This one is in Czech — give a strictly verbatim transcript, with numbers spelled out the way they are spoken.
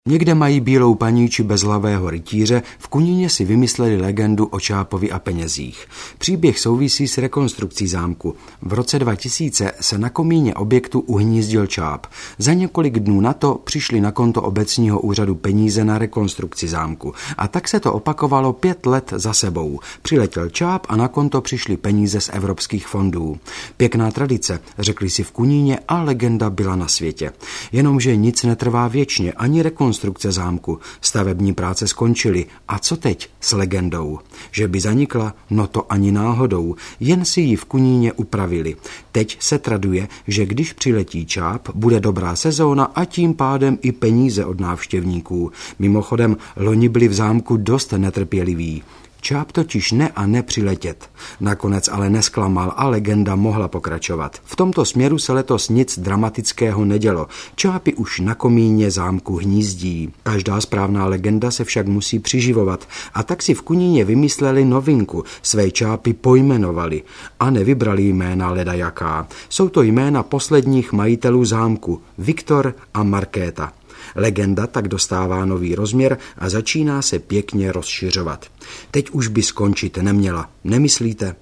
Někde mají bílou paní či bezhlavého rytíře, v Kuníně si vymysleli legendu o Čápovi a penězích. Příběh souvisí s rekonstrukcí zámku. V roce dva tisíce se na komíně objektu uhnízdil Čáp. Za několik dnů na to přišli na konto obecního úřadu peníze na rekonstrukci zámku. A tak se to opakovalo pět let za sebou. Přiletěl Čáp a na konto přišly peníze z evropských fondů. Pěkná tradice, řekli si v Kuníně, a legenda byla na světě. Jenomže nic netrvá věčně, ani rekonstrukce konstrukce zámku. Stavební práce skončily. A co teď s legendou? Že by zanikla? No to ani náhodou. Jen si ji v Kuníně upravili. Teď se traduje, že když přiletí Čáp, bude dobrá sezóna a tím pádem i peníze od návštěvníků. Mimochodem, loni byli v zámku dost netrpěliví. Čáp totiž ne a ne přiletět. Nakonec ale nesklamal a legenda mohla pokračovat. V tomto směru se letos nic dramatického nedělo. Čápy už na komíně zámku hnízdí. Každá správná legenda se však musí přiživovat. A tak si v Kuníně vymysleli novinku. Své čápy pojmenovali. A nevybrali jména ledajaká. Jsou to jména posledních majitelů zámku. Viktor a Markéta. Legenda tak dostává nový rozměr a začíná se pěkně rozšiřovat. Teď už by skončit neměla, nemyslíte?